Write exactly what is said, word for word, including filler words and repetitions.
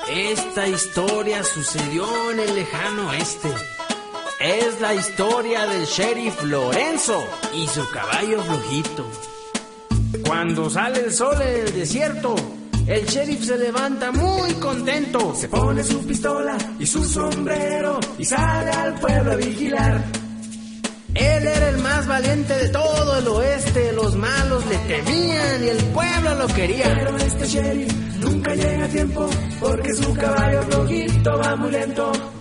Esta historia sucedió en el lejano oeste. Es la historia del sheriff Lorenzo y su caballo flojito. Cuando sale el sol en el desierto, el sheriff se levanta muy contento. Se pone su pistola y su sombrero y sale al pueblo a vigilar. Él era el más valiente de todo el oeste. Los malos le temían y el pueblo lo quería. Pero este sheriff nunca llega a tiempo porque su caballo flojito va muy lento.